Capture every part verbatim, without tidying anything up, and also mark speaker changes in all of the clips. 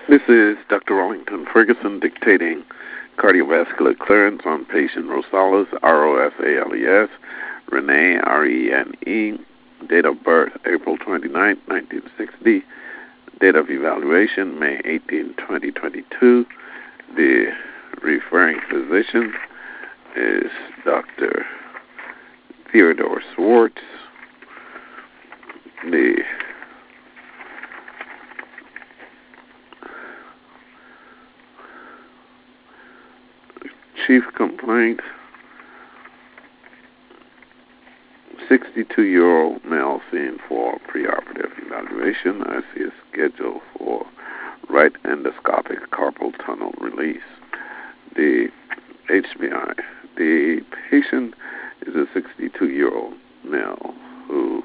Speaker 1: This is Doctor Wellington Ferguson dictating cardiovascular clearance on patient Rosales, R O S A L E S, Rene, R E N E, date of birth April twenty-ninth, nineteen sixty, date of evaluation May eighteenth, twenty twenty-two. The referring physician is Doctor Theodore Swartz. The chief complaint, sixty-two-year-old male seen for preoperative evaluation. I see a schedule for right endoscopic carpal tunnel release. The H B I. The patient is a sixty-two-year-old male who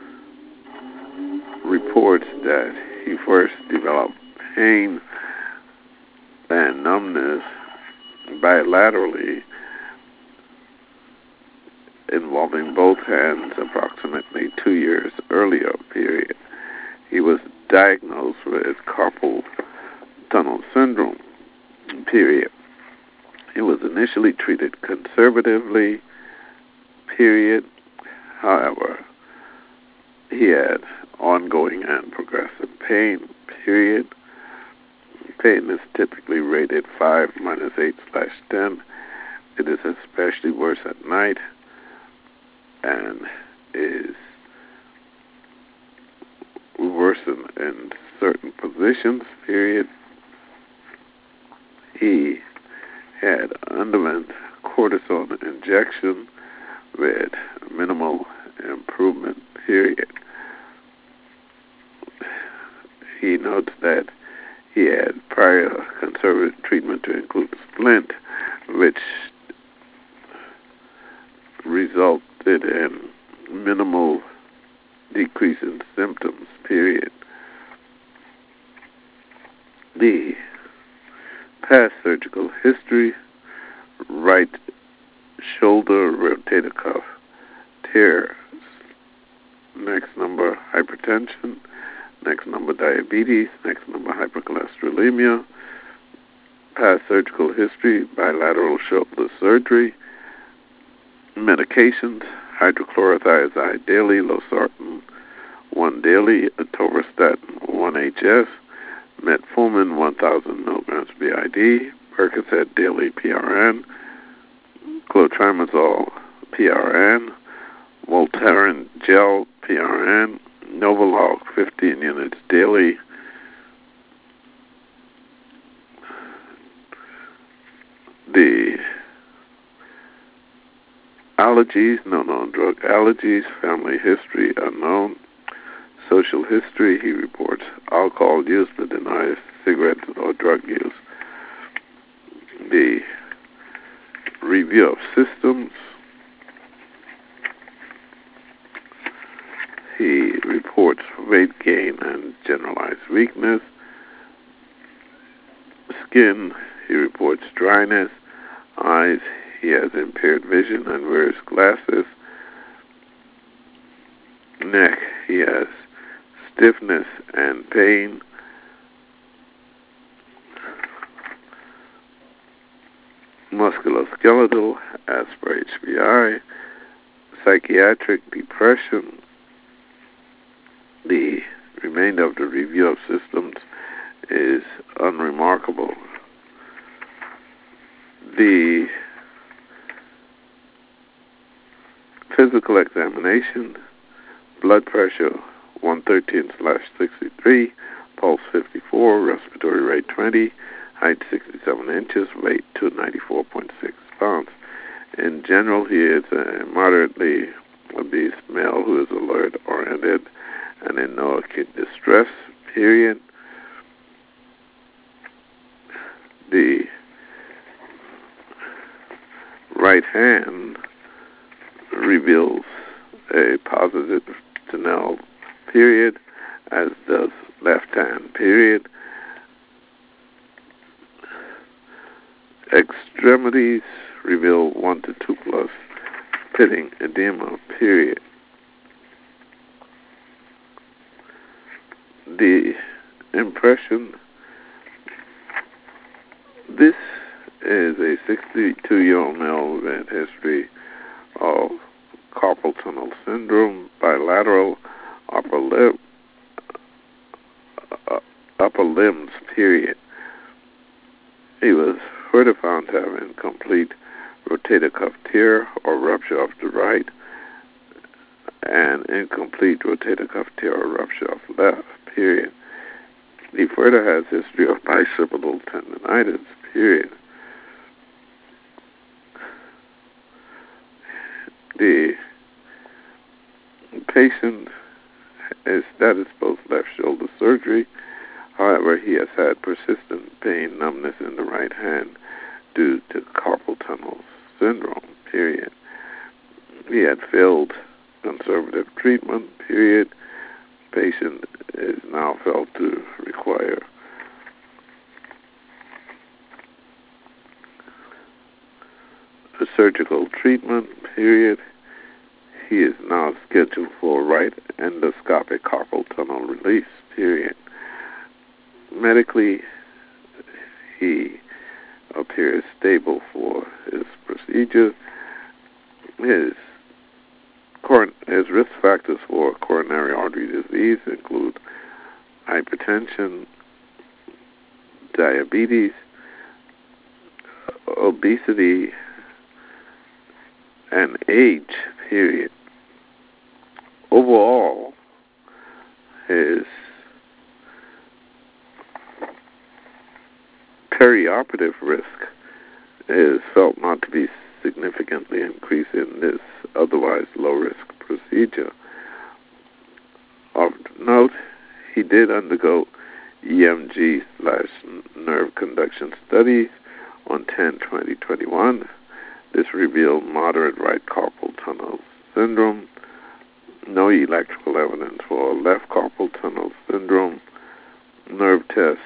Speaker 1: reports that he first developed pain and numbness bilaterally involving both hands approximately two years earlier period. He was diagnosed with carpal tunnel syndrome period. He was initially treated conservatively period. However, he had ongoing and progressive pain period. Pain is typically rated five minus eight slash ten. It is especially worse at night and is worsened in certain positions, period. He had underwent cortisone injection with minimal improvement, period. He notes that he had prior conservative treatment to include splint, which resulted in minimal decrease in symptoms, period. The past surgical history, right shoulder rotator cuff tear, next number hypertension, next number diabetes, next number hypercholesterolemia, past surgical history, bilateral shoulder surgery, medications, hydrochlorothiazide daily, losartan one daily, atorvastatin one H S, metformin one thousand milligrams B I D, Percocet daily P R N, clotrimazole P R N, Voltaren gel P R N, Novolog fifteen units daily, the allergies, no known drug allergies, family history unknown, social history, he reports alcohol use but denies cigarette or drug use. The review of systems, he reports weight gain and generalized weakness. Skin, he reports dryness. Eyes, he has impaired vision and wears glasses. Neck, he has stiffness and pain. Musculoskeletal, as per H B I. Psychiatric depression. The remainder of the review of systems is unremarkable. The physical examination, blood pressure one thirteen slash sixty-three, pulse fifty-four, respiratory rate twenty, height sixty-seven inches, weight two ninety-four point six pounds. In general, he is a moderately obese male who is alert, oriented, and in no acute distress, period. The right hand reveals a positive Tinel, period, as does left hand, period. Extremities reveal one to two plus pitting edema, period. The impression This is a sixty-two-year-old male with history of carpal tunnel syndrome, bilateral upper lip, uh, upper limbs, period. He was further found to have incomplete rotator cuff tear or rupture of the right and incomplete rotator cuff tear or rupture of left, period. He further has history of bicipital tendonitis, period. The patient is status post left shoulder surgery. However, he has had persistent pain, numbness in the right hand due to carpal tunnel syndrome, period. He had failed conservative treatment, period. Patient is now felt to require a surgical treatment, period. He is now scheduled for right endoscopic carpal tunnel release, period. Medically, he appears stable for his procedure. His, coron- his risk factors for coronary artery disease include hypertension, diabetes, obesity, and age, period. Overall, his perioperative risk is felt not to be significantly increased in this otherwise low-risk procedure. Of note, he did undergo E M G slash nerve conduction studies on ten twenty twenty-one. This revealed moderate right carpal tunnel syndrome. No electrical evidence for left carpal tunnel syndrome. Nerve tests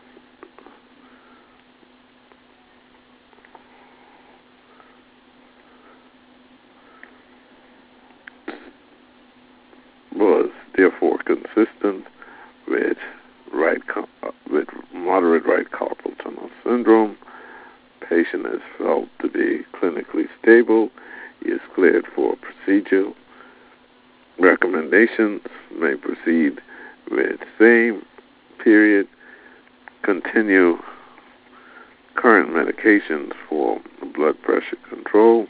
Speaker 1: was therefore consistent with right with moderate right carpal tunnel syndrome. Patient is felt to be clinically stable. He is cleared for procedure. Recommendations may proceed with same, period. Continue current medications for blood pressure control.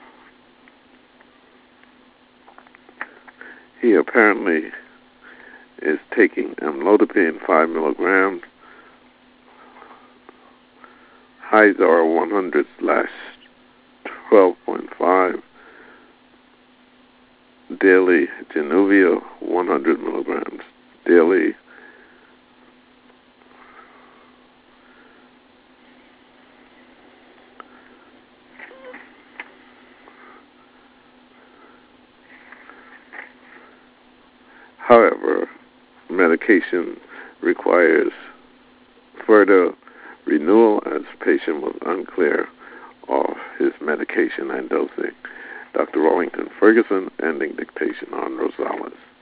Speaker 1: He apparently is taking amlodipine five milligrams, Hyzar one hundred slash twelve point five, daily, Januvia one hundred milligrams daily. However, medication requires further renewal as patient was unclear of his medication and dosing. Doctor Wellington Ferguson, ending dictation on Rosales.